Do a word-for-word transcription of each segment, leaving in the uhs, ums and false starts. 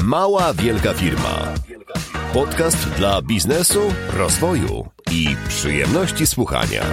Mała Wielka Firma. Podcast dla biznesu, rozwoju i przyjemności słuchania.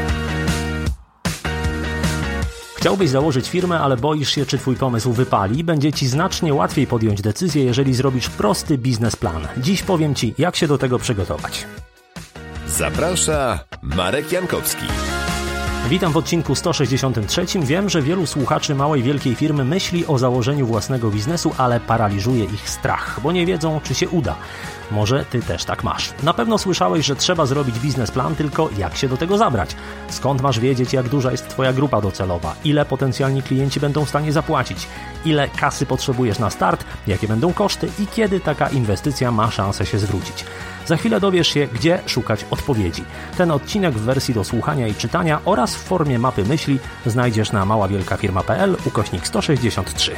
Chciałbyś założyć firmę, ale boisz się, czy twój pomysł wypali? Będzie ci znacznie łatwiej podjąć decyzję, jeżeli zrobisz prosty biznesplan. Dziś powiem ci, jak się do tego przygotować. Zaprasza Marek Jankowski. Witam w odcinku sto sześćdziesiątym trzecim. Wiem, że wielu słuchaczy małej wielkiej firmy myśli o założeniu własnego biznesu, ale paraliżuje ich strach, bo nie wiedzą, czy się uda. Może ty też tak masz. Na pewno słyszałeś, że trzeba zrobić biznesplan, tylko jak się do tego zabrać? Skąd masz wiedzieć, jak duża jest twoja grupa docelowa? Ile potencjalni klienci będą w stanie zapłacić? Ile kasy potrzebujesz na start? Jakie będą koszty? I kiedy taka inwestycja ma szansę się zwrócić? Za chwilę dowiesz się, gdzie szukać odpowiedzi. Ten odcinek w wersji do słuchania i czytania oraz w formie mapy myśli znajdziesz na maławielkafirma.pl ukośnik sto sześćdziesiąt trzy.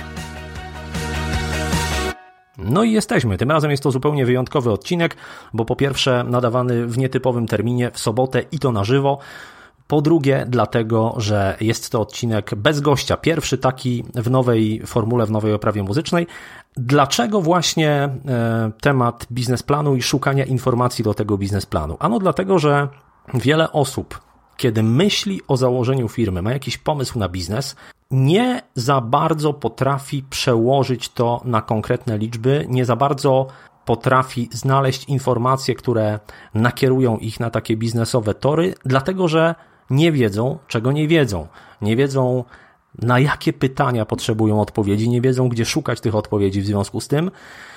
No i jesteśmy. Tym razem jest to zupełnie wyjątkowy odcinek, bo po pierwsze nadawany w nietypowym terminie w sobotę i to na żywo. Po drugie dlatego, że jest to odcinek bez gościa. Pierwszy taki w nowej formule, w nowej oprawie muzycznej. Dlaczego właśnie e, temat biznesplanu i szukania informacji do tego biznesplanu? Ano dlatego, że wiele osób, kiedy myśli o założeniu firmy, ma jakiś pomysł na biznes, nie za bardzo potrafi przełożyć to na konkretne liczby, nie za bardzo potrafi znaleźć informacje, które nakierują ich na takie biznesowe tory, dlatego że nie wiedzą, czego nie wiedzą. Nie wiedzą, na jakie pytania potrzebują odpowiedzi, nie wiedzą, gdzie szukać tych odpowiedzi w związku z tym.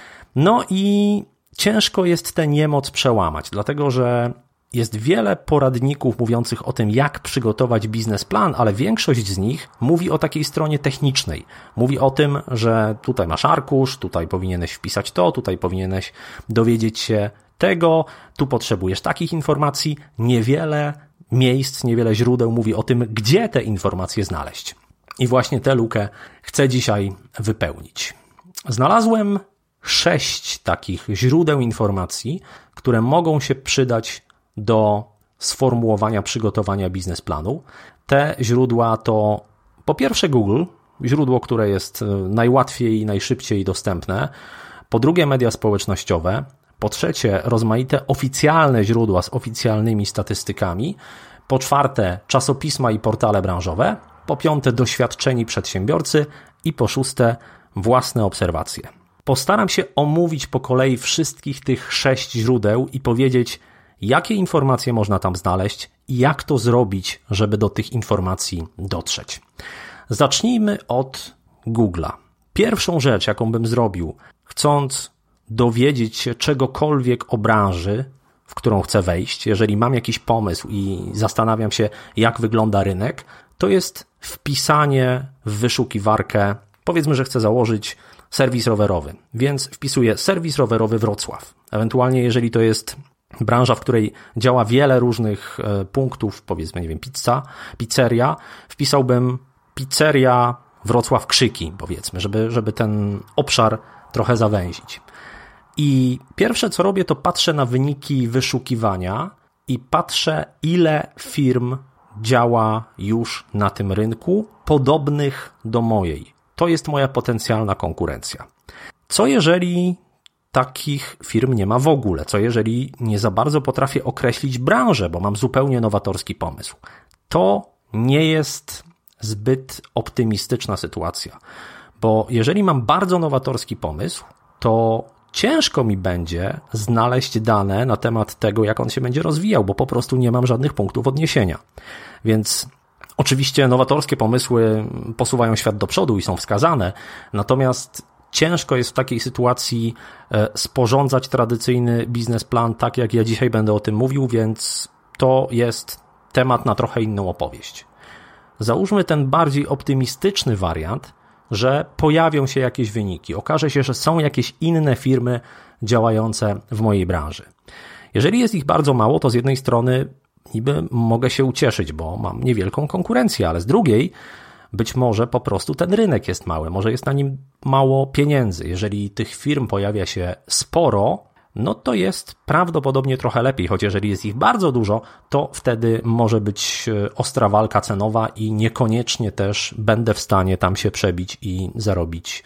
No i ciężko jest tę niemoc przełamać, dlatego że jest wiele poradników mówiących o tym, jak przygotować biznesplan, ale większość z nich mówi o takiej stronie technicznej. Mówi o tym, że tutaj masz arkusz, tutaj powinieneś wpisać to, tutaj powinieneś dowiedzieć się tego, tu potrzebujesz takich informacji. Niewiele miejsc, niewiele źródeł mówi o tym, gdzie te informacje znaleźć. I właśnie tę lukę chcę dzisiaj wypełnić. Znalazłem sześć takich źródeł informacji, które mogą się przydać do sformułowania, przygotowania biznesplanu. Te źródła to po pierwsze Google, źródło, które jest najłatwiej i najszybciej dostępne. Po drugie media społecznościowe. Po trzecie rozmaite oficjalne źródła z oficjalnymi statystykami. Po czwarte czasopisma i portale branżowe. Po piąte doświadczeni przedsiębiorcy. I po szóste własne obserwacje. Postaram się omówić po kolei wszystkich tych sześć źródeł i powiedzieć, jakie informacje można tam znaleźć i jak to zrobić, żeby do tych informacji dotrzeć. Zacznijmy od Google'a. Pierwszą rzecz, jaką bym zrobił, chcąc dowiedzieć się czegokolwiek o branży, w którą chcę wejść, jeżeli mam jakiś pomysł i zastanawiam się, jak wygląda rynek, to jest wpisanie w wyszukiwarkę, powiedzmy, że chcę założyć serwis rowerowy, więc wpisuję serwis rowerowy Wrocław. Ewentualnie, jeżeli to jest branża, w której działa wiele różnych punktów, powiedzmy, nie wiem, pizza, pizzeria, wpisałbym pizzeria Wrocław Krzyki, powiedzmy, żeby, żeby ten obszar trochę zawęzić. I pierwsze, co robię, to patrzę na wyniki wyszukiwania i patrzę, ile firm działa już na tym rynku, podobnych do mojej. To jest moja potencjalna konkurencja. Co jeżeli takich firm nie ma w ogóle? Co jeżeli nie za bardzo potrafię określić branżę, bo mam zupełnie nowatorski pomysł? To nie jest zbyt optymistyczna sytuacja, bo jeżeli mam bardzo nowatorski pomysł, to ciężko mi będzie znaleźć dane na temat tego, jak on się będzie rozwijał, bo po prostu nie mam żadnych punktów odniesienia. Więc oczywiście nowatorskie pomysły posuwają świat do przodu i są wskazane, natomiast ciężko jest w takiej sytuacji sporządzać tradycyjny biznesplan tak, jak ja dzisiaj będę o tym mówił, więc to jest temat na trochę inną opowieść. Załóżmy ten bardziej optymistyczny wariant, że pojawią się jakieś wyniki. Okaże się, że są jakieś inne firmy działające w mojej branży. Jeżeli jest ich bardzo mało, to z jednej strony niby mogę się ucieszyć, bo mam niewielką konkurencję, ale z drugiej być może po prostu ten rynek jest mały, może jest na nim mało pieniędzy. Jeżeli tych firm pojawia się sporo, no to jest prawdopodobnie trochę lepiej, choć jeżeli jest ich bardzo dużo, to wtedy może być ostra walka cenowa i niekoniecznie też będę w stanie tam się przebić i zarobić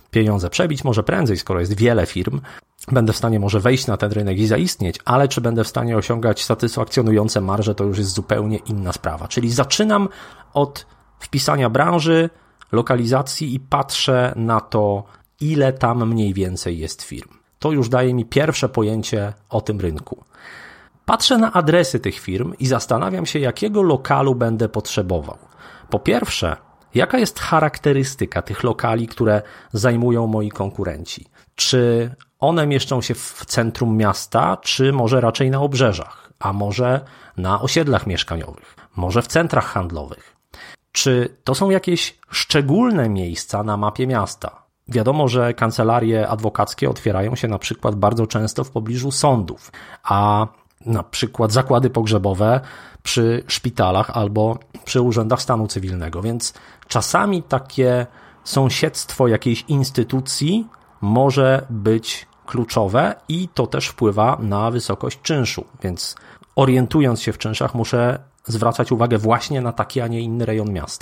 pieniądze przebić, może prędzej, skoro jest wiele firm, będę w stanie może wejść na ten rynek i zaistnieć, ale czy będę w stanie osiągać satysfakcjonujące marże, to już jest zupełnie inna sprawa. Czyli zaczynam od wpisania branży, lokalizacji i patrzę na to, ile tam mniej więcej jest firm. To już daje mi pierwsze pojęcie o tym rynku. Patrzę na adresy tych firm i zastanawiam się, jakiego lokalu będę potrzebował. Po pierwsze, jaka jest charakterystyka tych lokali, które zajmują moi konkurenci? Czy one mieszczą się w centrum miasta, czy może raczej na obrzeżach, a może na osiedlach mieszkaniowych, może w centrach handlowych? Czy to są jakieś szczególne miejsca na mapie miasta? Wiadomo, że kancelarie adwokackie otwierają się na przykład bardzo często w pobliżu sądów, a na przykład zakłady pogrzebowe przy szpitalach albo przy urzędach stanu cywilnego, więc czasami takie sąsiedztwo jakiejś instytucji może być kluczowe i to też wpływa na wysokość czynszu, więc orientując się w czynszach muszę zwracać uwagę właśnie na taki, a nie inny rejon miasta.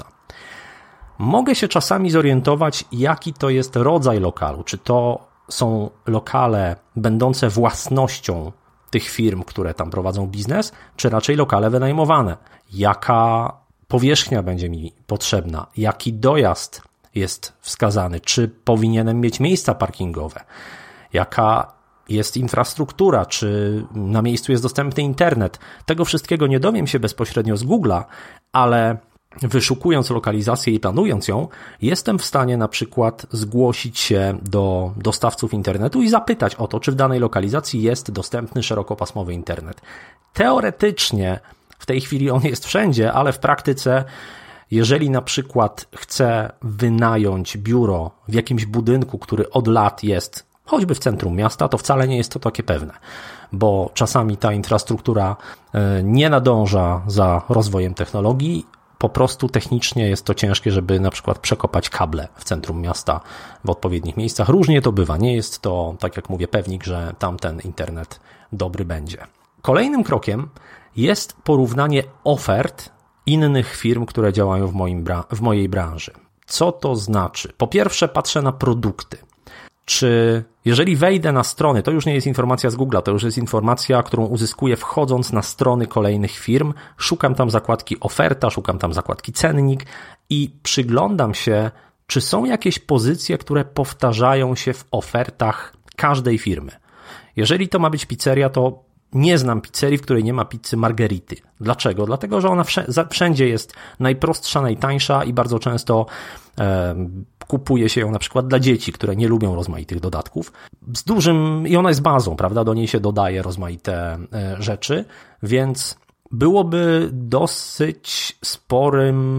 Mogę się czasami zorientować, jaki to jest rodzaj lokalu, czy to są lokale będące własnością tych firm, które tam prowadzą biznes, czy raczej lokale wynajmowane. Jaka powierzchnia będzie mi potrzebna, jaki dojazd jest wskazany, czy powinienem mieć miejsca parkingowe, jaka jest infrastruktura, czy na miejscu jest dostępny internet. Tego wszystkiego nie dowiem się bezpośrednio z Google'a, ale wyszukując lokalizację i planując ją, jestem w stanie na przykład zgłosić się do dostawców internetu i zapytać o to, czy w danej lokalizacji jest dostępny szerokopasmowy internet. Teoretycznie w tej chwili on jest wszędzie, ale w praktyce, jeżeli na przykład chcę wynająć biuro w jakimś budynku, który od lat jest choćby w centrum miasta, to wcale nie jest to takie pewne, bo czasami ta infrastruktura nie nadąża za rozwojem technologii. Po prostu technicznie jest to ciężkie, żeby na przykład przekopać kable w centrum miasta w odpowiednich miejscach. Różnie to bywa. Nie jest to, tak jak mówię, pewnik, że tamten internet dobry będzie. Kolejnym krokiem jest porównanie ofert innych firm, które działają w, moim bra- w mojej branży. Co to znaczy? Po pierwsze patrzę na produkty. Czy jeżeli wejdę na strony, to już nie jest informacja z Google'a, to już jest informacja, którą uzyskuję wchodząc na strony kolejnych firm, szukam tam zakładki oferta, szukam tam zakładki cennik i przyglądam się, czy są jakieś pozycje, które powtarzają się w ofertach każdej firmy. Jeżeli to ma być pizzeria, to nie znam pizzerii, w której nie ma pizzy margherity. Dlaczego? Dlatego, że ona wszędzie jest najprostsza, najtańsza i bardzo często e, kupuje się ją na przykład dla dzieci, które nie lubią rozmaitych dodatków. Z dużym, i ona jest bazą, prawda? Do niej się dodaje rozmaite e, rzeczy, więc byłoby dosyć sporym,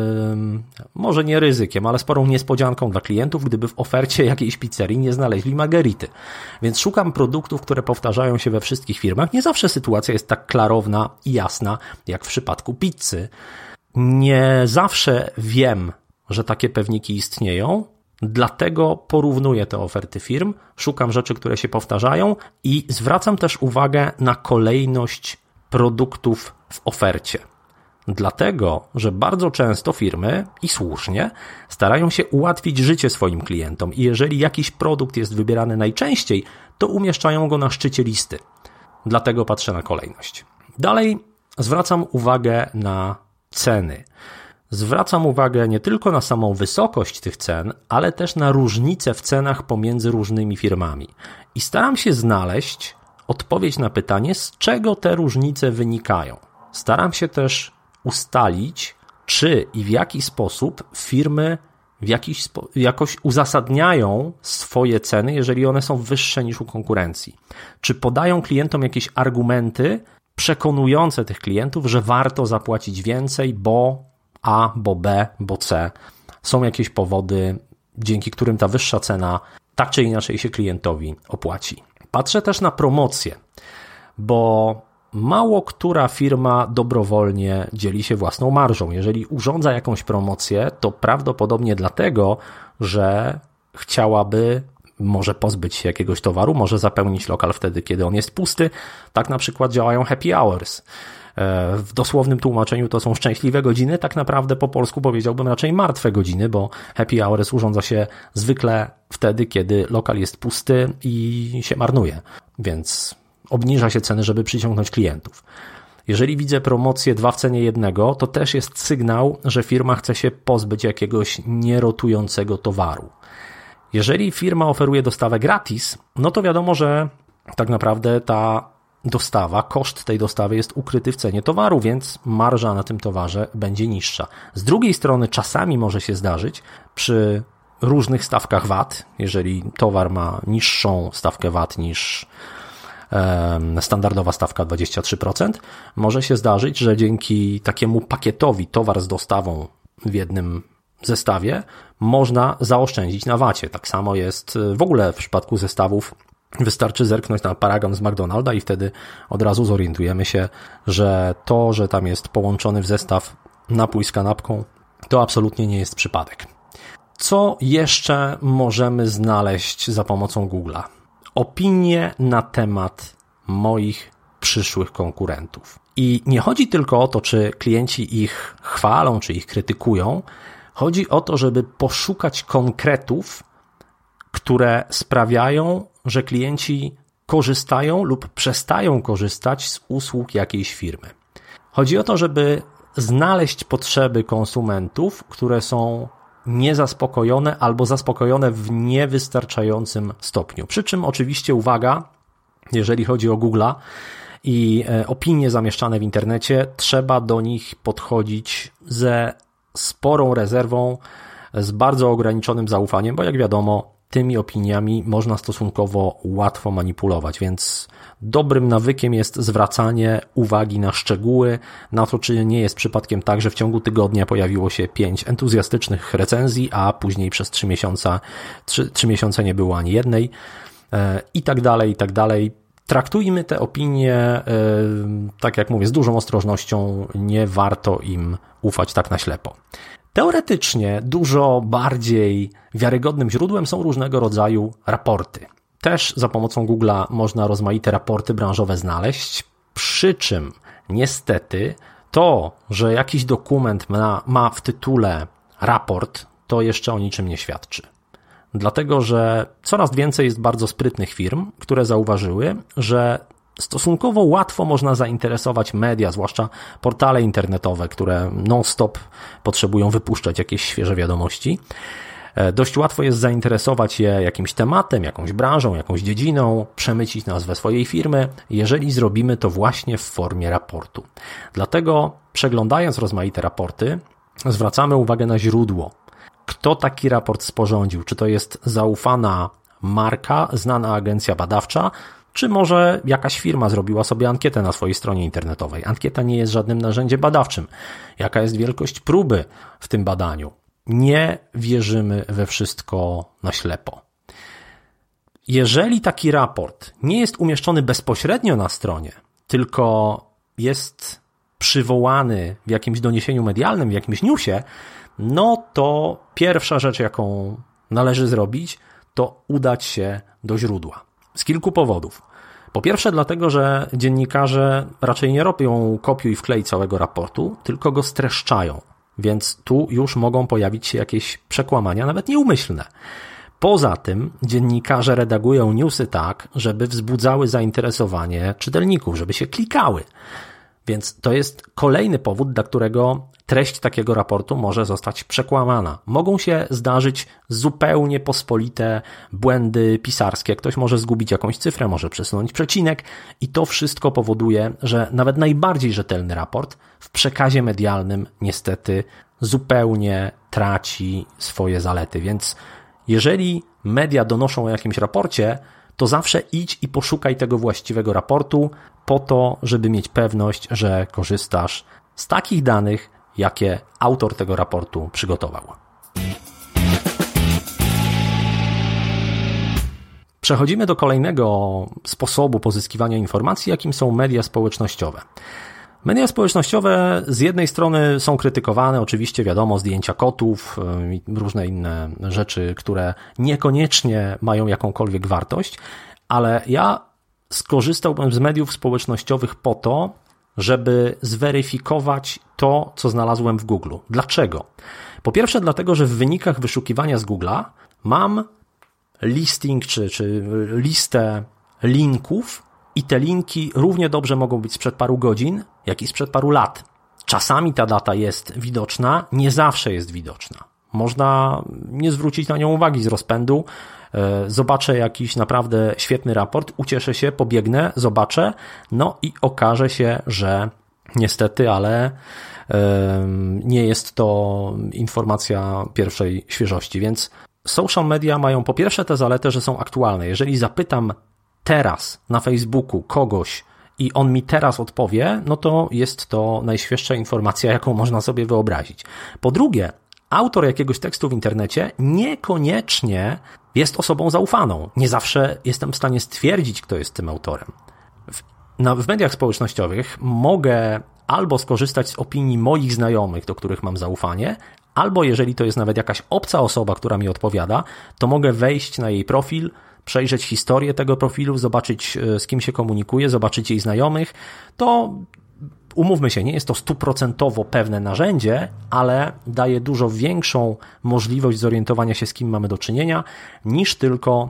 yy, może nie ryzykiem, ale sporą niespodzianką dla klientów, gdyby w ofercie jakiejś pizzerii nie znaleźli margarity. Więc szukam produktów, które powtarzają się we wszystkich firmach. Nie zawsze sytuacja jest tak klarowna i jasna, jak w przypadku pizzy. Nie zawsze wiem, że takie pewniki istnieją, dlatego porównuję te oferty firm, szukam rzeczy, które się powtarzają i zwracam też uwagę na kolejność produktów w ofercie. Dlatego, że bardzo często firmy, i słusznie, starają się ułatwić życie swoim klientom i jeżeli jakiś produkt jest wybierany najczęściej, to umieszczają go na szczycie listy. Dlatego patrzę na kolejność. Dalej zwracam uwagę na ceny. Zwracam uwagę nie tylko na samą wysokość tych cen, ale też na różnice w cenach pomiędzy różnymi firmami. I staram się znaleźć odpowiedź na pytanie, z czego te różnice wynikają. Staram się też ustalić, czy i w jaki sposób firmy w jakiś spo- jakoś uzasadniają swoje ceny, jeżeli one są wyższe niż u konkurencji. Czy podają klientom jakieś argumenty przekonujące tych klientów, że warto zapłacić więcej, bo A, bo B, bo C. Są jakieś powody, dzięki którym ta wyższa cena tak czy inaczej się klientowi opłaci. Patrzę też na promocje, bo mało która firma dobrowolnie dzieli się własną marżą. Jeżeli urządza jakąś promocję, to prawdopodobnie dlatego, że chciałaby może pozbyć się jakiegoś towaru, może zapełnić lokal wtedy, kiedy on jest pusty. Tak na przykład działają happy hours. W dosłownym tłumaczeniu to są szczęśliwe godziny, tak naprawdę po polsku powiedziałbym raczej martwe godziny, bo happy hours urządza się zwykle wtedy, kiedy lokal jest pusty i się marnuje, więc obniża się ceny, żeby przyciągnąć klientów. Jeżeli widzę promocję dwa w cenie jednego, to też jest sygnał, że firma chce się pozbyć jakiegoś nierotującego towaru. Jeżeli firma oferuje dostawę gratis, no to wiadomo, że tak naprawdę ta dostawa, koszt tej dostawy jest ukryty w cenie towaru, więc marża na tym towarze będzie niższa. Z drugiej strony czasami może się zdarzyć przy różnych stawkach V A T, jeżeli towar ma niższą stawkę V A T niż standardowa stawka dwadzieścia trzy procent, może się zdarzyć, że dzięki takiemu pakietowi towar z dostawą w jednym zestawie można zaoszczędzić na V A T-ie. Tak samo jest w ogóle w przypadku zestawów. Wystarczy zerknąć na paragon z McDonalda i wtedy od razu zorientujemy się, że to, że tam jest połączony w zestaw napój z kanapką, to absolutnie nie jest przypadek. Co jeszcze możemy znaleźć za pomocą Google'a? Opinie na temat moich przyszłych konkurentów. I nie chodzi tylko o to, czy klienci ich chwalą, czy ich krytykują. Chodzi o to, żeby poszukać konkretów, które sprawiają, że klienci korzystają lub przestają korzystać z usług jakiejś firmy. Chodzi o to, żeby znaleźć potrzeby konsumentów, które są niezaspokojone albo zaspokojone w niewystarczającym stopniu. Przy czym oczywiście uwaga, jeżeli chodzi o Google'a i opinie zamieszczane w internecie, trzeba do nich podchodzić ze sporą rezerwą, z bardzo ograniczonym zaufaniem, bo jak wiadomo, tymi opiniami można stosunkowo łatwo manipulować, więc dobrym nawykiem jest zwracanie uwagi na szczegóły, na to, czy nie jest przypadkiem tak, że w ciągu tygodnia pojawiło się pięć entuzjastycznych recenzji, a później przez trzy miesiące, trzy, trzy miesiące nie było ani jednej i tak dalej, i tak dalej. Traktujmy te opinie, tak jak mówię, z dużą ostrożnością, nie warto im ufać tak na ślepo. Teoretycznie dużo bardziej wiarygodnym źródłem są różnego rodzaju raporty. Też za pomocą Google'a można rozmaite raporty branżowe znaleźć, przy czym niestety to, że jakiś dokument ma, ma w tytule raport, to jeszcze o niczym nie świadczy. Dlatego, że coraz więcej jest bardzo sprytnych firm, które zauważyły, że stosunkowo łatwo można zainteresować media, zwłaszcza portale internetowe, które non-stop potrzebują wypuszczać jakieś świeże wiadomości. Dość łatwo jest zainteresować je jakimś tematem, jakąś branżą, jakąś dziedziną, przemycić nazwę swojej firmy, jeżeli zrobimy to właśnie w formie raportu. Dlatego przeglądając rozmaite raporty, zwracamy uwagę na źródło. Kto taki raport sporządził? Czy to jest zaufana marka, znana agencja badawcza, czy może jakaś firma zrobiła sobie ankietę na swojej stronie internetowej? Ankieta nie jest żadnym narzędziem badawczym. Jaka jest wielkość próby w tym badaniu? Nie wierzymy we wszystko na ślepo. Jeżeli taki raport nie jest umieszczony bezpośrednio na stronie, tylko jest przywołany w jakimś doniesieniu medialnym, w jakimś newsie, no to pierwsza rzecz, jaką należy zrobić, to udać się do źródła. Z kilku powodów. Po pierwsze dlatego, że dziennikarze raczej nie robią kopiuj wklej całego raportu, tylko go streszczają, więc tu już mogą pojawić się jakieś przekłamania, nawet nieumyślne. Poza tym dziennikarze redagują newsy tak, żeby wzbudzały zainteresowanie czytelników, żeby się klikały. Więc to jest kolejny powód, dla którego treść takiego raportu może zostać przekłamana. Mogą się zdarzyć zupełnie pospolite błędy pisarskie. Ktoś może zgubić jakąś cyfrę, może przesunąć przecinek i to wszystko powoduje, że nawet najbardziej rzetelny raport w przekazie medialnym niestety zupełnie traci swoje zalety. Więc jeżeli media donoszą o jakimś raporcie, to zawsze idź i poszukaj tego właściwego raportu po to, żeby mieć pewność, że korzystasz z takich danych, jakie autor tego raportu przygotował. Przechodzimy do kolejnego sposobu pozyskiwania informacji, jakim są media społecznościowe. Media społecznościowe z jednej strony są krytykowane, oczywiście wiadomo, zdjęcia kotów i różne inne rzeczy, które niekoniecznie mają jakąkolwiek wartość, ale ja skorzystałbym z mediów społecznościowych po to, żeby zweryfikować to, co znalazłem w Google. Dlaczego? Po pierwsze dlatego, że w wynikach wyszukiwania z Google'a mam listing czy, czy listę linków i te linki równie dobrze mogą być sprzed paru godzin, jak i sprzed paru lat. Czasami ta data jest widoczna, nie zawsze jest widoczna. Można nie zwrócić na nią uwagi z rozpędu, zobaczę jakiś naprawdę świetny raport, ucieszę się, pobiegnę, zobaczę, no i okaże się, że niestety, ale nie jest to informacja pierwszej świeżości, więc social media mają po pierwsze tę zaletę, że są aktualne. Jeżeli zapytam teraz na Facebooku kogoś i on mi teraz odpowie, no to jest to najświeższa informacja, jaką można sobie wyobrazić. Po drugie, autor jakiegoś tekstu w internecie niekoniecznie jest osobą zaufaną. Nie zawsze jestem w stanie stwierdzić, kto jest tym autorem. W, na, w mediach społecznościowych mogę albo skorzystać z opinii moich znajomych, do których mam zaufanie, albo jeżeli to jest nawet jakaś obca osoba, która mi odpowiada, to mogę wejść na jej profil, przejrzeć historię tego profilu, zobaczyć, z kim się komunikuje, zobaczyć jej znajomych. To umówmy się, nie jest to stuprocentowo pewne narzędzie, ale daje dużo większą możliwość zorientowania się, z kim mamy do czynienia, niż tylko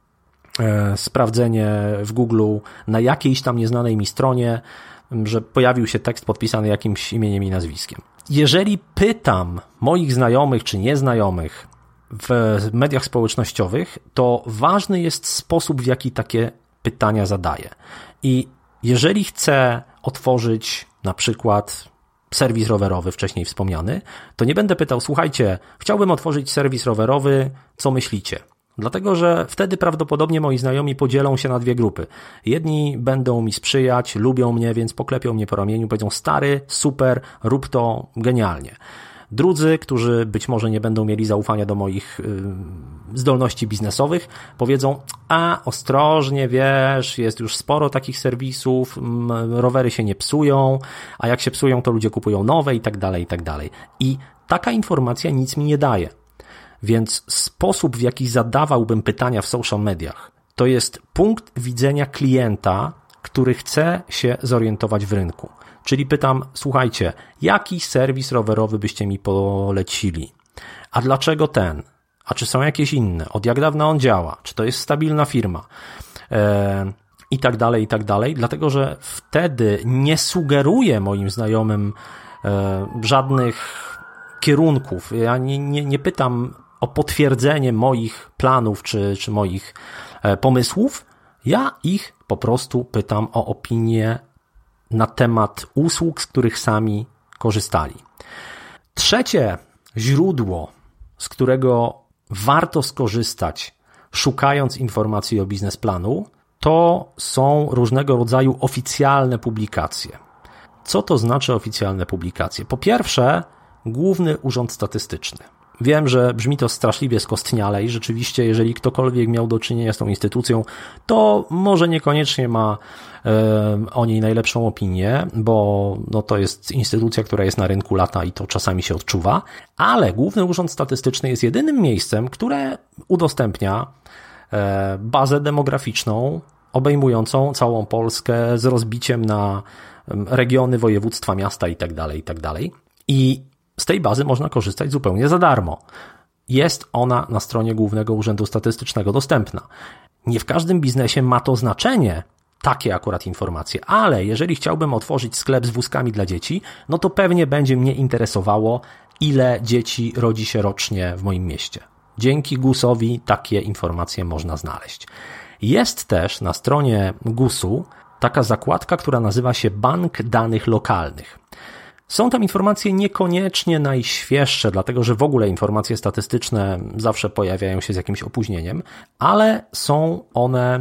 e, sprawdzenie w Google na jakiejś tam nieznanej mi stronie, że pojawił się tekst podpisany jakimś imieniem i nazwiskiem. Jeżeli pytam moich znajomych czy nieznajomych w mediach społecznościowych, to ważny jest sposób, w jaki takie pytania zadaję. I jeżeli chcę otworzyć na przykład serwis rowerowy, wcześniej wspomniany, to nie będę pytał, słuchajcie, chciałbym otworzyć serwis rowerowy, co myślicie? Dlatego, że wtedy prawdopodobnie moi znajomi podzielą się na dwie grupy. Jedni będą mi sprzyjać, lubią mnie, więc poklepią mnie po ramieniu, powiedzą, stary, super, rób to genialnie. Drudzy, którzy być może nie będą mieli zaufania do moich yy, zdolności biznesowych, powiedzą, a ostrożnie, wiesz, jest już sporo takich serwisów, m, rowery się nie psują, a jak się psują, to ludzie kupują nowe i tak dalej, i tak dalej. I taka informacja nic mi nie daje. Więc sposób, w jaki zadawałbym pytania w social mediach, to jest punkt widzenia klienta, który chce się zorientować w rynku. Czyli pytam, słuchajcie, jaki serwis rowerowy byście mi polecili? A dlaczego ten? A czy są jakieś inne? Od jak dawna on działa? Czy to jest stabilna firma? Eee, I tak dalej, i tak dalej. Dlatego, że wtedy nie sugeruję moim znajomym e, żadnych kierunków. Ja nie, nie, nie pytam o potwierdzenie moich planów czy, czy moich e, pomysłów. Ja ich po prostu pytam o opinię na temat usług, z których sami korzystali. Trzecie źródło, z którego warto skorzystać, szukając informacji o biznesplanu, to są różnego rodzaju oficjalne publikacje. Co to znaczy oficjalne publikacje? Po pierwsze, Główny Urząd Statystyczny. Wiem, że brzmi to straszliwie skostniale i rzeczywiście, jeżeli ktokolwiek miał do czynienia z tą instytucją, to może niekoniecznie ma e, o niej najlepszą opinię, bo no, to jest instytucja, która jest na rynku lata i to czasami się odczuwa, ale Główny Urząd Statystyczny jest jedynym miejscem, które udostępnia e, bazę demograficzną obejmującą całą Polskę z rozbiciem na regiony, województwa, miasta itd., itd. I z tej bazy można korzystać zupełnie za darmo. Jest ona na stronie Głównego Urzędu Statystycznego dostępna. Nie w każdym biznesie ma to znaczenie, takie akurat informacje, ale jeżeli chciałbym otworzyć sklep z wózkami dla dzieci, no to pewnie będzie mnie interesowało, ile dzieci rodzi się rocznie w moim mieście. Dzięki gusowi takie informacje można znaleźć. Jest też na stronie gusu taka zakładka, która nazywa się Bank Danych Lokalnych. Są tam informacje niekoniecznie najświeższe, dlatego że w ogóle informacje statystyczne zawsze pojawiają się z jakimś opóźnieniem, ale są one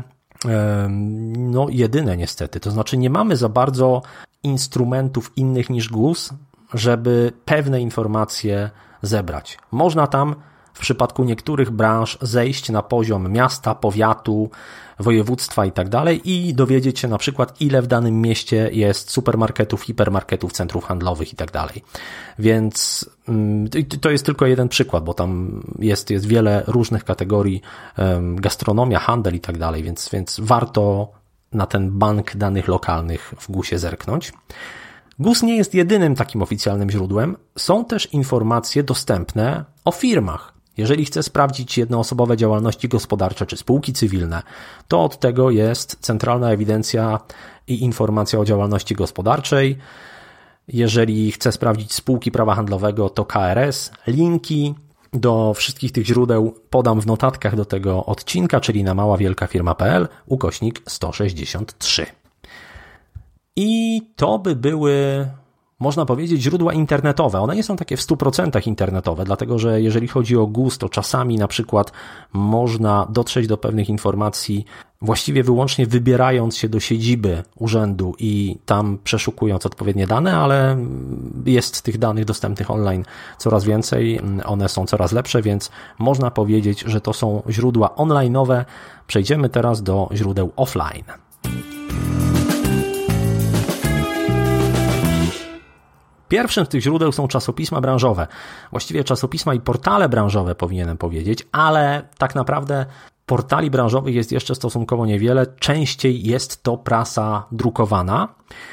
no, jedyne niestety. To znaczy nie mamy za bardzo instrumentów innych niż G U S, żeby pewne informacje zebrać. Można tam w przypadku niektórych branż zejść na poziom miasta, powiatu, województwa i tak dalej i dowiedzieć się na przykład, ile w danym mieście jest supermarketów, hipermarketów, centrów handlowych i tak dalej. Więc to jest tylko jeden przykład, bo tam jest, jest wiele różnych kategorii, gastronomia, handel i tak dalej, więc, więc warto na ten bank danych lokalnych w gusie zerknąć. G U S nie jest jedynym takim oficjalnym źródłem. Są też informacje dostępne o firmach. Jeżeli chcę sprawdzić jednoosobowe działalności gospodarcze czy spółki cywilne, to od tego jest Centralna Ewidencja i Informacja o Działalności Gospodarczej. Jeżeli chcę sprawdzić spółki prawa handlowego, to K R S. Linki do wszystkich tych źródeł podam w notatkach do tego odcinka, czyli na maławielkafirma.pl ukośnik sto sześćdziesiąt trzy. I to by były, można powiedzieć, źródła internetowe. One nie są takie w stu procentach internetowe, dlatego że jeżeli chodzi o G U S, to czasami na przykład można dotrzeć do pewnych informacji właściwie wyłącznie wybierając się do siedziby urzędu i tam przeszukując odpowiednie dane, ale jest tych danych dostępnych online coraz więcej, one są coraz lepsze, więc można powiedzieć, że to są źródła online'owe. Przejdziemy teraz do źródeł offline. Pierwszym z tych źródeł są czasopisma branżowe. Właściwie czasopisma i portale branżowe powinienem powiedzieć, ale tak naprawdę portali branżowych jest jeszcze stosunkowo niewiele. Częściej jest to prasa drukowana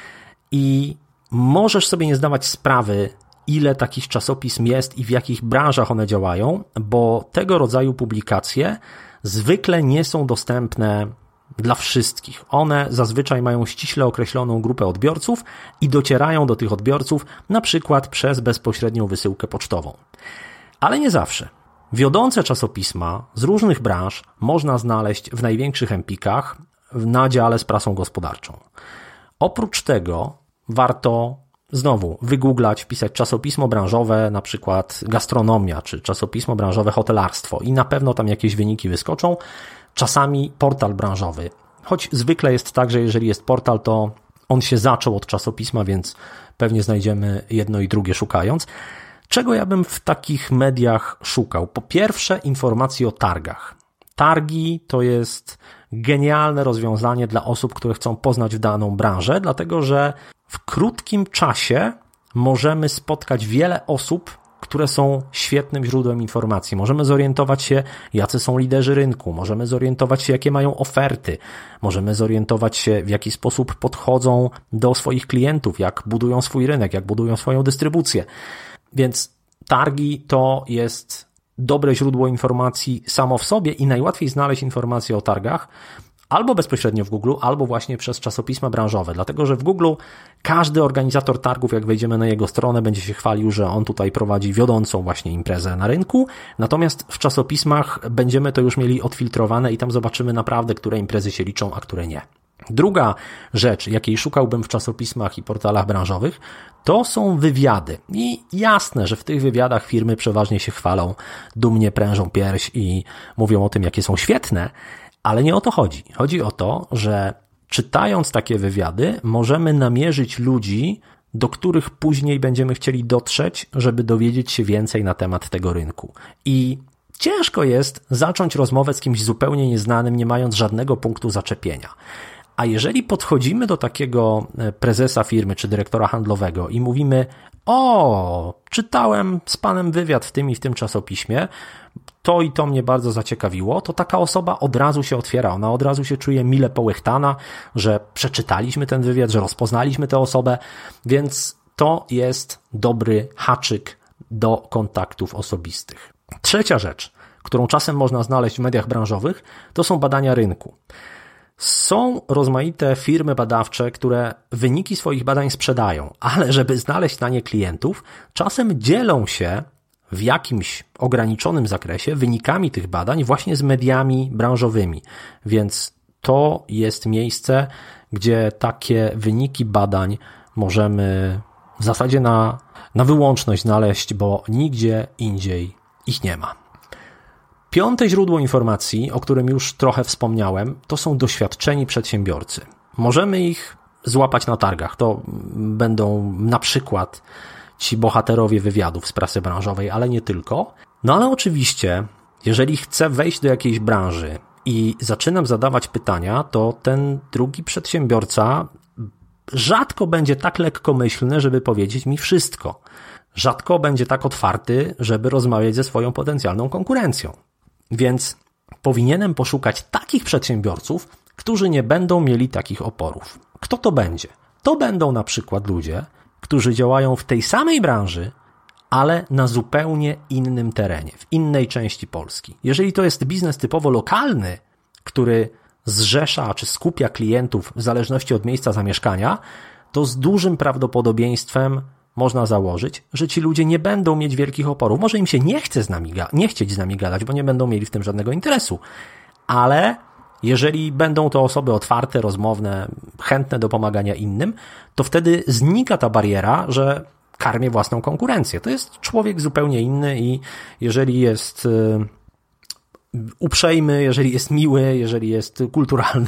i możesz sobie nie zdawać sprawy, ile takich czasopism jest i w jakich branżach one działają, bo tego rodzaju publikacje zwykle nie są dostępne dla wszystkich. One zazwyczaj mają ściśle określoną grupę odbiorców i docierają do tych odbiorców na przykład przez bezpośrednią wysyłkę pocztową. Ale nie zawsze. Wiodące czasopisma z różnych branż można znaleźć w największych empikach na dziale z prasą gospodarczą. Oprócz tego warto znowu wygooglać, wpisać czasopismo branżowe, na przykład gastronomia, czy czasopismo branżowe hotelarstwo i na pewno tam jakieś wyniki wyskoczą. Czasami portal branżowy, choć zwykle jest tak, że jeżeli jest portal, to on się zaczął od czasopisma, więc pewnie znajdziemy jedno i drugie szukając. Czego ja bym w takich mediach szukał? Po pierwsze, informacji o targach. Targi to jest genialne rozwiązanie dla osób, które chcą poznać daną branżę, dlatego że w krótkim czasie możemy spotkać wiele osób, które są świetnym źródłem informacji. Możemy zorientować się, jacy są liderzy rynku, możemy zorientować się, jakie mają oferty, możemy zorientować się, w jaki sposób podchodzą do swoich klientów, jak budują swój rynek, jak budują swoją dystrybucję. Więc targi to jest dobre źródło informacji samo w sobie i najłatwiej znaleźć informacje o targach albo bezpośrednio w Google, albo właśnie przez czasopisma branżowe, dlatego że w Google każdy organizator targów, jak wejdziemy na jego stronę, będzie się chwalił, że on tutaj prowadzi wiodącą właśnie imprezę na rynku, natomiast w czasopismach będziemy to już mieli odfiltrowane i tam zobaczymy naprawdę, które imprezy się liczą, a które nie. Druga rzecz, jakiej szukałbym w czasopismach i portalach branżowych, to są wywiady. I jasne, że w tych wywiadach firmy przeważnie się chwalą, dumnie prężą pierś i mówią o tym, jakie są świetne, ale nie o to chodzi. Chodzi o to, że czytając takie wywiady możemy namierzyć ludzi, do których później będziemy chcieli dotrzeć, żeby dowiedzieć się więcej na temat tego rynku. I ciężko jest zacząć rozmowę z kimś zupełnie nieznanym, nie mając żadnego punktu zaczepienia. A jeżeli podchodzimy do takiego prezesa firmy czy dyrektora handlowego i mówimy: o, czytałem z panem wywiad w tym i w tym czasopiśmie, to i to mnie bardzo zaciekawiło, to taka osoba od razu się otwiera, ona od razu się czuje mile połechtana, że przeczytaliśmy ten wywiad, że rozpoznaliśmy tę osobę, więc to jest dobry haczyk do kontaktów osobistych. Trzecia rzecz, którą czasem można znaleźć w mediach branżowych, to są badania rynku. Są rozmaite firmy badawcze, które wyniki swoich badań sprzedają, ale żeby znaleźć na nie klientów, czasem dzielą się w jakimś ograniczonym zakresie wynikami tych badań właśnie z mediami branżowymi. Więc to jest miejsce, gdzie takie wyniki badań możemy w zasadzie na, na wyłączność znaleźć, bo nigdzie indziej ich nie ma. Piąte źródło informacji, o którym już trochę wspomniałem, to są doświadczeni przedsiębiorcy. Możemy ich złapać na targach. To będą na przykład ci bohaterowie wywiadów z prasy branżowej, ale nie tylko. No ale oczywiście, jeżeli chcę wejść do jakiejś branży i zaczynam zadawać pytania, to ten drugi przedsiębiorca rzadko będzie tak lekkomyślny, żeby powiedzieć mi wszystko. Rzadko będzie tak otwarty, żeby rozmawiać ze swoją potencjalną konkurencją. Więc powinienem poszukać takich przedsiębiorców, którzy nie będą mieli takich oporów. Kto to będzie? To będą na przykład ludzie, którzy działają w tej samej branży, ale na zupełnie innym terenie, w innej części Polski. Jeżeli to jest biznes typowo lokalny, który zrzesza czy skupia klientów w zależności od miejsca zamieszkania, to z dużym prawdopodobieństwem można założyć, że ci ludzie nie będą mieć wielkich oporów. Może im się nie chce z nami, nie chcieć z nami gadać, bo nie będą mieli w tym żadnego interesu. Ale jeżeli będą to osoby otwarte, rozmowne, chętne do pomagania innym, to wtedy znika ta bariera, że karmię własną konkurencję. To jest człowiek zupełnie inny i jeżeli jest uprzejmy, jeżeli jest miły, jeżeli jest kulturalny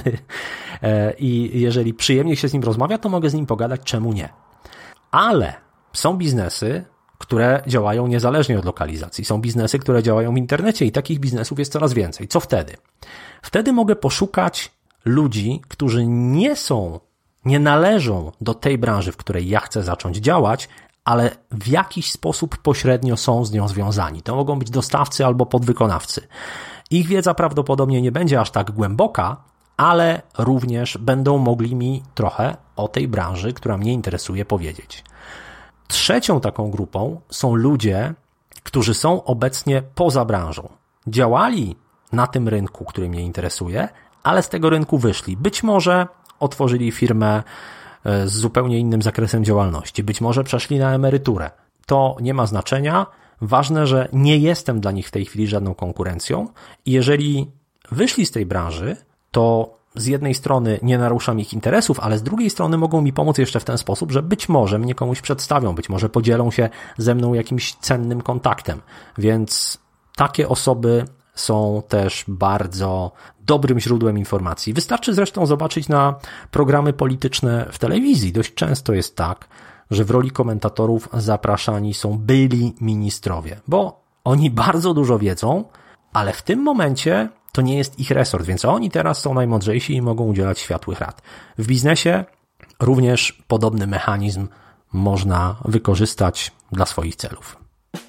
i jeżeli przyjemnie się z nim rozmawia, to mogę z nim pogadać, czemu nie. Ale są biznesy, które działają niezależnie od lokalizacji. Są biznesy, które działają w internecie i takich biznesów jest coraz więcej. Co wtedy? Wtedy mogę poszukać ludzi, którzy nie są, nie należą do tej branży, w której ja chcę zacząć działać, ale w jakiś sposób pośrednio są z nią związani. To mogą być dostawcy albo podwykonawcy. Ich wiedza prawdopodobnie nie będzie aż tak głęboka, ale również będą mogli mi trochę o tej branży, która mnie interesuje, powiedzieć. Trzecią taką grupą są ludzie, którzy są obecnie poza branżą. Działali na tym rynku, który mnie interesuje, ale z tego rynku wyszli. Być może otworzyli firmę z zupełnie innym zakresem działalności. Być może przeszli na emeryturę. To nie ma znaczenia. Ważne, że nie jestem dla nich w tej chwili żadną konkurencją i jeżeli wyszli z tej branży, to z jednej strony nie naruszam ich interesów, ale z drugiej strony mogą mi pomóc jeszcze w ten sposób, że być może mnie komuś przedstawią, być może podzielą się ze mną jakimś cennym kontaktem. Więc takie osoby są też bardzo dobrym źródłem informacji. Wystarczy zresztą zobaczyć na programy polityczne w telewizji. Dość często jest tak, że w roli komentatorów zapraszani są byli ministrowie, bo oni bardzo dużo wiedzą, ale w tym momencie to nie jest ich resort, więc oni teraz są najmądrzejsi i mogą udzielać światłych rad. W biznesie również podobny mechanizm można wykorzystać dla swoich celów.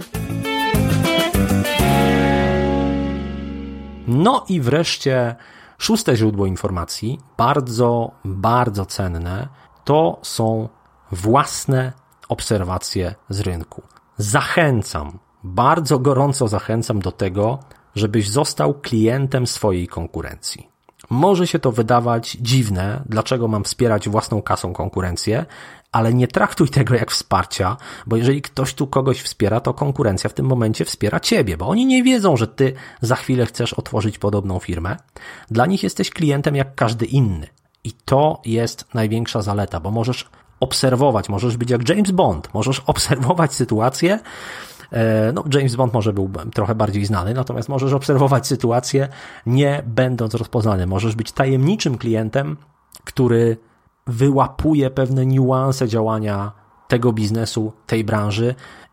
No i wreszcie szóste źródło informacji, bardzo, bardzo cenne, to są własne obserwacje z rynku. Zachęcam, bardzo gorąco zachęcam do tego, żebyś został klientem swojej konkurencji. Może się to wydawać dziwne, dlaczego mam wspierać własną kasą konkurencję, ale nie traktuj tego jak wsparcia, bo jeżeli ktoś tu kogoś wspiera, to konkurencja w tym momencie wspiera ciebie, bo oni nie wiedzą, że ty za chwilę chcesz otworzyć podobną firmę. Dla nich jesteś klientem jak każdy inny i to jest największa zaleta, bo możesz obserwować, możesz być jak James Bond, możesz obserwować sytuację. No, James Bond może był trochę bardziej znany, natomiast możesz obserwować sytuację nie będąc rozpoznany. Możesz być tajemniczym klientem, który wyłapuje pewne niuanse działania tego biznesu, tej branży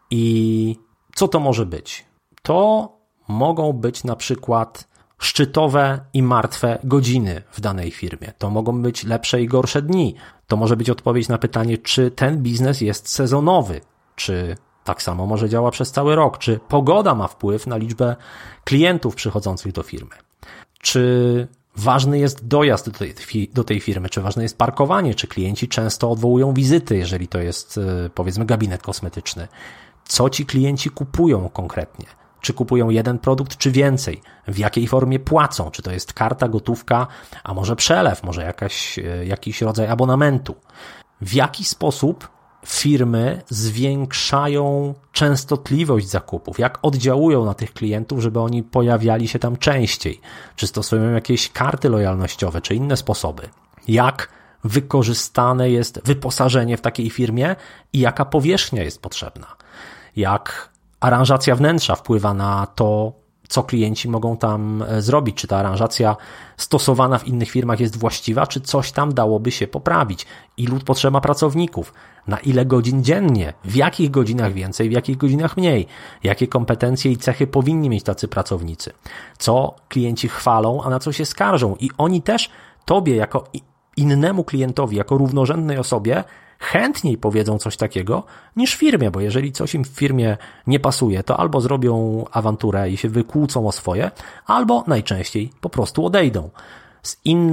i co to może być? To mogą być na przykład szczytowe i martwe godziny w danej firmie. To mogą być lepsze i gorsze dni. To może być odpowiedź na pytanie, czy ten biznes jest sezonowy, czy tak samo może działa przez cały rok, czy pogoda ma wpływ na liczbę klientów przychodzących do firmy, czy ważny jest dojazd do tej, do tej firmy, czy ważne jest parkowanie, czy klienci często odwołują wizyty, jeżeli to jest, powiedzmy, gabinet kosmetyczny. Co ci klienci kupują konkretnie? Czy kupują jeden produkt, czy więcej? W jakiej formie płacą? Czy to jest karta, gotówka, a może przelew, może jakaś, jakiś rodzaj abonamentu? W jaki sposób firmy zwiększają częstotliwość zakupów? Jak oddziałują na tych klientów, żeby oni pojawiali się tam częściej? Czy stosują jakieś karty lojalnościowe, czy inne sposoby? Jak wykorzystane jest wyposażenie w takiej firmie i jaka powierzchnia jest potrzebna? Jak aranżacja wnętrza wpływa na to, co klienci mogą tam zrobić? Czy ta aranżacja stosowana w innych firmach jest właściwa, czy coś tam dałoby się poprawić? Ilu potrzeba pracowników? Na ile godzin dziennie? W jakich godzinach więcej, w jakich godzinach mniej? Jakie kompetencje i cechy powinni mieć tacy pracownicy? Co klienci chwalą, a na co się skarżą? I oni też tobie jako innemu klientowi, jako równorzędnej osobie chętniej powiedzą coś takiego niż firmie, bo jeżeli coś im w firmie nie pasuje, to albo zrobią awanturę i się wykłócą o swoje, albo najczęściej po prostu odejdą. Z innym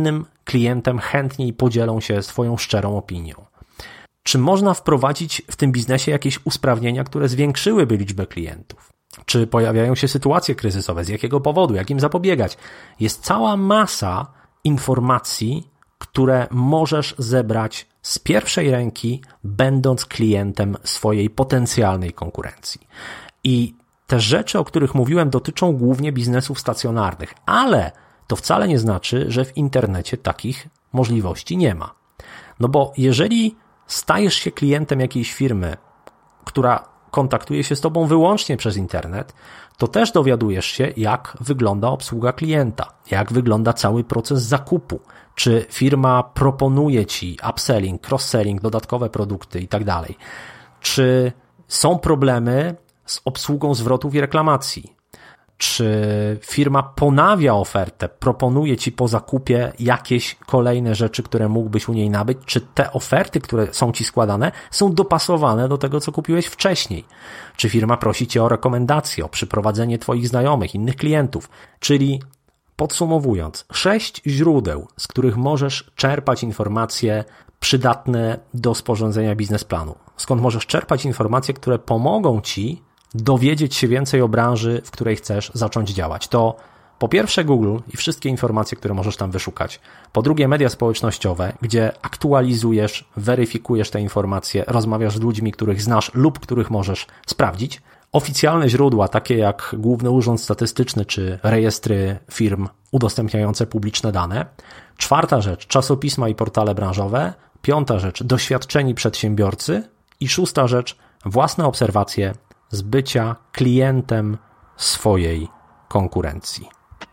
klientem chętniej podzielą się swoją szczerą opinią? Czy można wprowadzić w tym biznesie jakieś usprawnienia, które zwiększyłyby liczbę klientów? Czy pojawiają się sytuacje kryzysowe? Z jakiego powodu? Jak im zapobiegać? Jest cała masa informacji, które możesz zebrać z pierwszej ręki, będąc klientem swojej potencjalnej konkurencji. I te rzeczy, o których mówiłem, dotyczą głównie biznesów stacjonarnych, ale to wcale nie znaczy, że w internecie takich możliwości nie ma. No bo jeżeli stajesz się klientem jakiejś firmy, która kontaktuje się z tobą wyłącznie przez internet, to też dowiadujesz się, jak wygląda obsługa klienta, jak wygląda cały proces zakupu, czy firma proponuje ci upselling, cross-selling, dodatkowe produkty i tak dalej, czy są problemy z obsługą zwrotów i reklamacji, czy firma ponawia ofertę, proponuje ci po zakupie jakieś kolejne rzeczy, które mógłbyś u niej nabyć, czy te oferty, które są ci składane, są dopasowane do tego, co kupiłeś wcześniej, czy firma prosi cię o rekomendacje, o przyprowadzenie twoich znajomych, innych klientów, czyli podsumowując, sześć źródeł, z których możesz czerpać informacje przydatne do sporządzenia biznesplanu. Skąd możesz czerpać informacje, które pomogą ci dowiedzieć się więcej o branży, w której chcesz zacząć działać. To po pierwsze Google i wszystkie informacje, które możesz tam wyszukać. Po drugie media społecznościowe, gdzie aktualizujesz, weryfikujesz te informacje, rozmawiasz z ludźmi, których znasz lub których możesz sprawdzić. Oficjalne źródła, takie jak Główny Urząd Statystyczny czy rejestry firm udostępniające publiczne dane. Czwarta rzecz, czasopisma i portale branżowe. Piąta rzecz, doświadczeni przedsiębiorcy. I szósta rzecz, własne obserwacje z bycia klientem swojej konkurencji.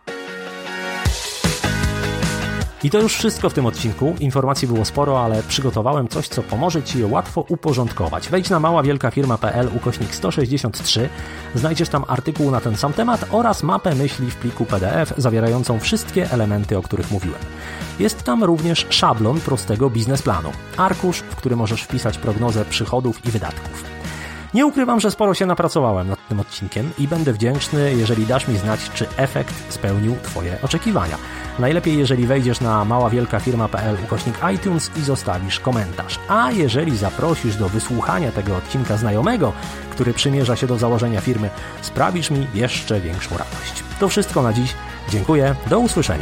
I to już wszystko w tym odcinku. Informacji było sporo, ale przygotowałem coś, co pomoże ci je łatwo uporządkować. Wejdź na maławielkafirma.pl ukośnik sto sześćdziesiąt trzy. Znajdziesz tam artykuł na ten sam temat oraz mapę myśli w pliku P D F zawierającą wszystkie elementy, o których mówiłem. Jest tam również szablon prostego biznesplanu. Arkusz, w który możesz wpisać prognozę przychodów i wydatków. Nie ukrywam, że sporo się napracowałem nad tym odcinkiem i będę wdzięczny, jeżeli dasz mi znać, czy efekt spełnił twoje oczekiwania. Najlepiej, jeżeli wejdziesz na maławielkafirma.pl ukośnik iTunes i zostawisz komentarz. A jeżeli zaprosisz do wysłuchania tego odcinka znajomego, który przymierza się do założenia firmy, sprawisz mi jeszcze większą radość. To wszystko na dziś. Dziękuję. Do usłyszenia.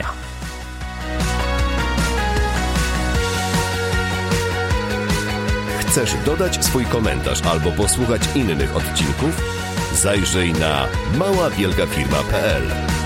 Chcesz dodać swój komentarz albo posłuchać innych odcinków? Zajrzyj na maławielkafirma kropka p l.